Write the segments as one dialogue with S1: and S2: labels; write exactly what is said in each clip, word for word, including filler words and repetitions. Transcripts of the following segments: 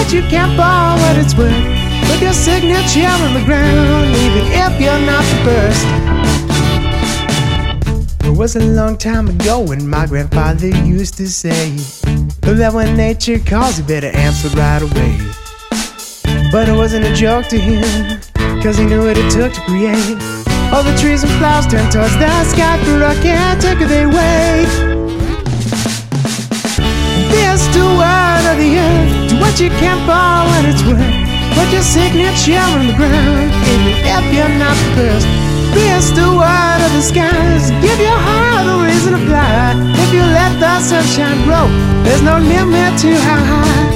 S1: but you can't buy what it's worth. Put your signature on the ground, even if you're not the first. It was a long time ago when my grandfather used to say that when nature calls, you better answer right away. But it wasn't a joke to him, cause he knew what it took to create. All the trees and flowers turned towards the sky for a caretaker they wait. This the word of the earth, do what you can for what it's worth. Put your signature on the ground, even if you're not the first. This the word of the skies, give your heart a reason to fly. If you let the sunshine grow, there's no limit to how high.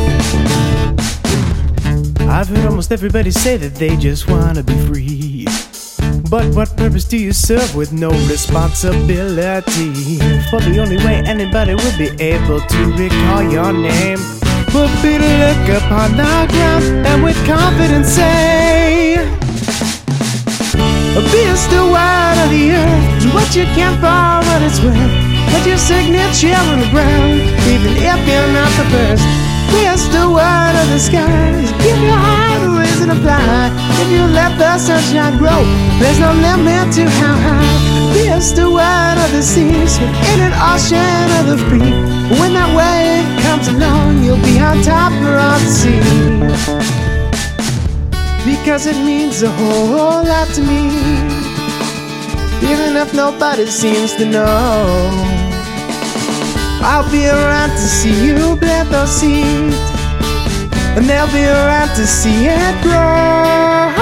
S1: I've heard almost everybody say that they just wanna be free. But what purpose do you serve with no responsibility? For the only way anybody will be able to recall your name would be to look upon the ground and with confidence say, be a steward of the earth, do what you can for what it's worth. Put your signature on the ground, even if you're not the first. Be a steward of the skies, give your heart a reason to fly. If you let the sunshine grow, there's no limit to how high. Be a steward of the seas, swim in an ocean of the free. When that wave comes along, you'll be on top of the sea. Because it means a whole lot to me, even if nobody seems to know. I'll be around to see you plant those seeds, and they'll be around to see it grow.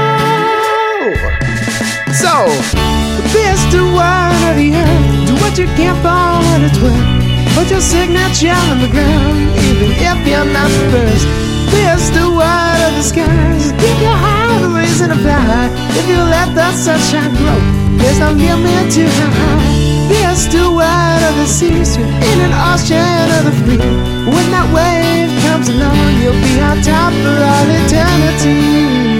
S1: So, be a steward of the earth, do what you can for what it's worth. Put your signature on the ground, even if you're not the first. Be a steward of the skies, give your heart a reason to fly. If you let the sunshine grow, there's no limit to how high. Be a steward of the seas, swim in an ocean of the free. When that wave comes along, you'll be on top for all eternity.